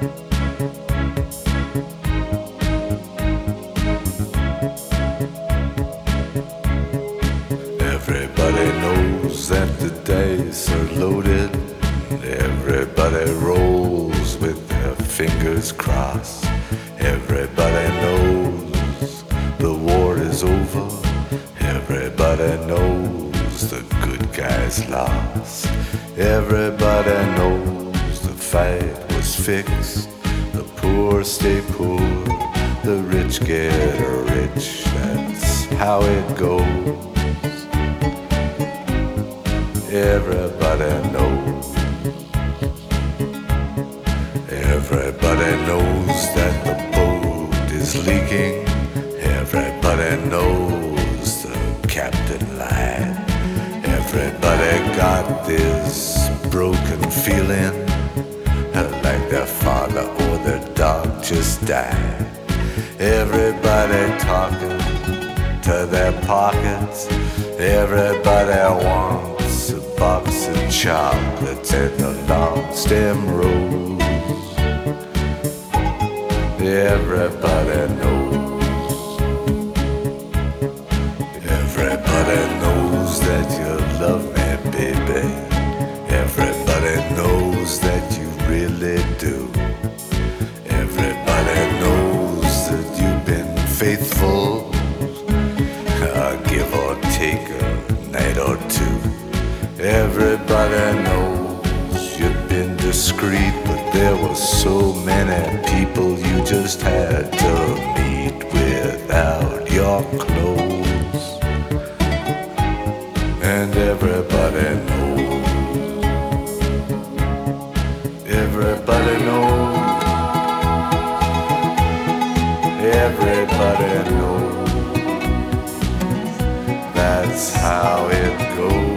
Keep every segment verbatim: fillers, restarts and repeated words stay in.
Everybody knows that the dice are loaded. Everybody rolls with their fingers crossed. Everybody knows the war is over. Everybody knows the good guys lost. Everybody knows the fight was fixed. The poor stay poor, the rich get rich. That's how it goes. Everybody knows. Everybody knows that the boat is leaking. Everybody knows the captain lied. Everybody got this broken feeling, like their father or their dog just died. Everybody talking to their pockets. Everybody wants a box of chocolates and a long stem rose. Everybody knows. Everybody knows that you love me, baby. Everybody knows that you really do. Everybody knows that you've been faithful, uh, give or take a night or two. Everybody knows you've been discreet, but there were so many people you just had to meet without your clothes. And everybody knows. Everybody knows. Everybody knows. That's how it goes.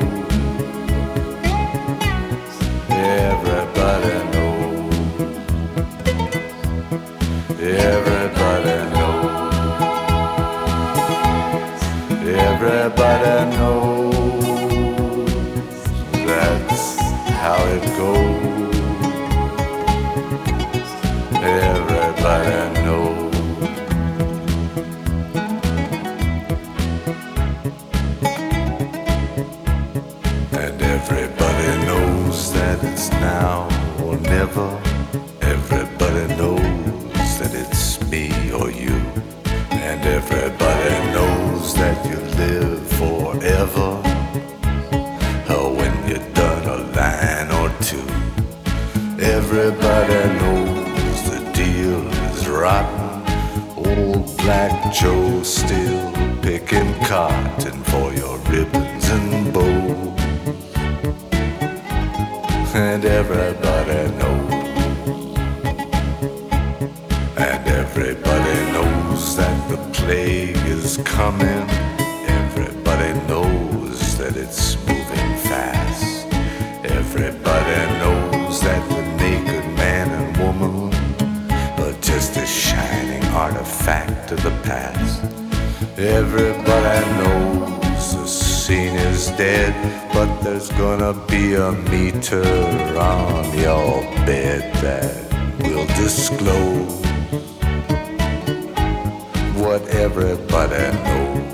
Everybody knows. Everybody knows. Everybody knows. That's how it goes. Everybody knows. And everybody knows that it's now or never. Everybody knows that it's me or you. And everybody knows that you live forever, or when you're done a line or two. Everybody knows the deal is rotten. Old Black Joe still picking cotton for your ribbons and bows. And everybody knows. And everybody knows that the plague is coming. Everybody knows that it's moving fast. Everybody knows that the naked man and woman are just a shining artifact of the past. Everybody knows the scene is dead, but there's gonna be a meter on your bed that will disclose what everybody knows.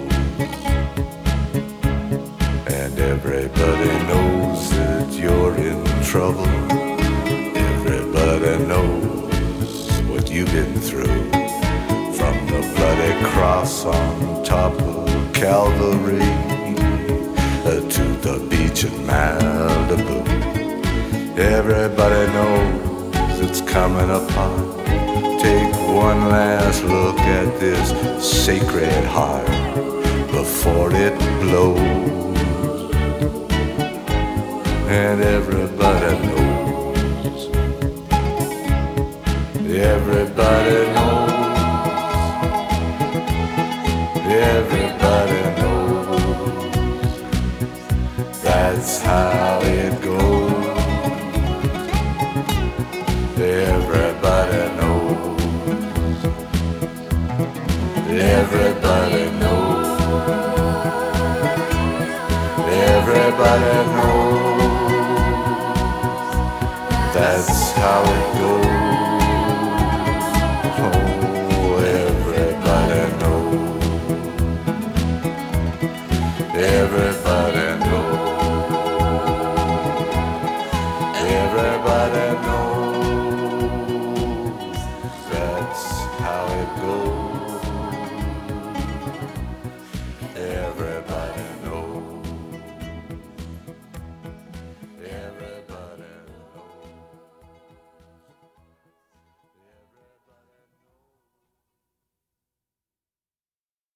And everybody knows that you're in trouble. Everybody knows what you've been through, from the bloody cross on top of Calvary to the beach in Malibu. Everybody knows it's coming apart. Take one last look at this sacred heart before it blows. And everybody knows. Everybody knows. Everybody knows. That's how it goes. Everybody knows. Everybody knows. Everybody knows. That's how it goes. it goes.